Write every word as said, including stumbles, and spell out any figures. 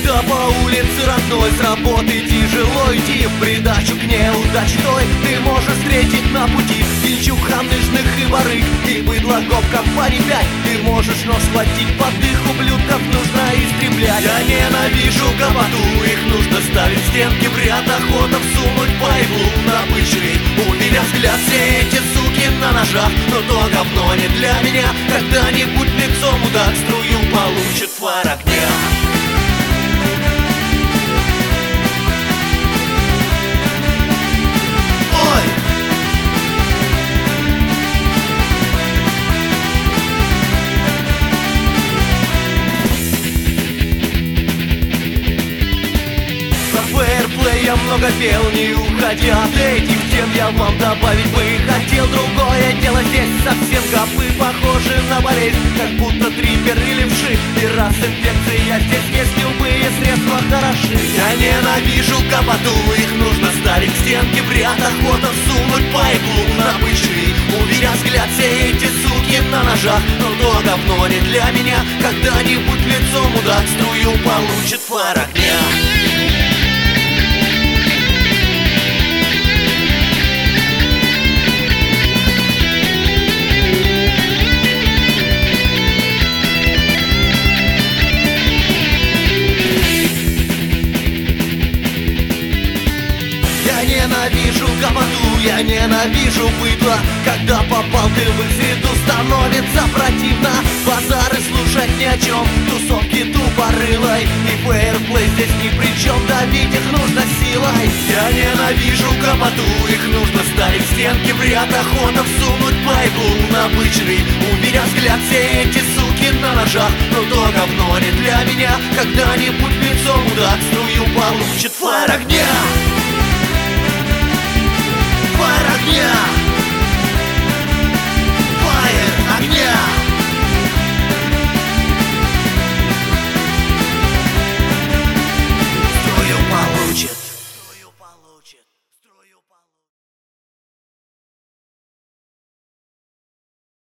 Когда по улице родной с работы тяжело идти, в придачу к неудаче той ты можешь встретить на пути Винчук, хамныжных и барыг, и быдло гоп компаний пять. Ты можешь нос схватить под их ублюдков, нужно истреблять. Я ненавижу гопоту, их нужно ставить в стенки в ряд. Охота всунуть по иглу набычный. У меня взгляд, все эти суки на ножах, но то говно не для меня. Когда-нибудь лицом удар струю получит фар огня. Я много пел, не уходя от этих тем. Я вам добавить бы хотел другое дело. Здесь совсем гопы похожи на болезнь, как будто трипер или вши. И раз инфекция здесь есть, любые средства хороши. Я ненавижу гопоту, их нужно ставить к стенке в ряд. Охота всунуть по иглу набычный. Уверен взгляд, все эти суки на ножах, но то говно не для меня. Когда-нибудь лицом удар струю получит фар огня. Я ненавижу гопоту, я ненавижу быдло. Когда попал ты в их среду, становится противно. Базары слушать ни о чем, тусовки тупорылой. И фейерплей здесь ни при чем, давить их нужно силой. Я ненавижу гопоту, их нужно ставить в стенки в ряд. Охота всунуть по иглу набычный. Уверен взгляд, все эти суки на ножах, но то говно не для меня. Когда-нибудь лицом удар струю получит фар огня. Фар огня!